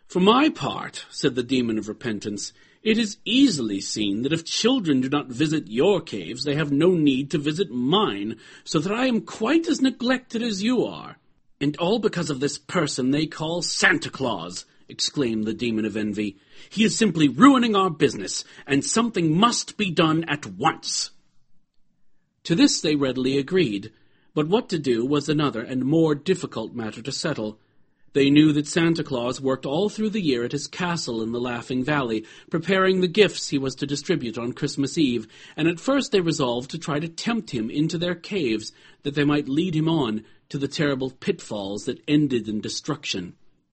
"For my part," said the demon of repentance, "it is easily seen that if children do not visit your caves, they have no need to visit mine, so that I am quite as neglected as you are." "And all because of this person they call Santa Claus," exclaimed the demon of envy. "He is simply ruining our business, and something must be done at once." To this they readily agreed, but what to do was another and more difficult matter to settle. They knew that Santa Claus worked all through the year at his castle in the Laughing Valley, preparing the gifts he was to distribute on Christmas Eve, and at first they resolved to try to tempt him into their caves, that they might lead him on to the terrible pitfalls that ended in destruction.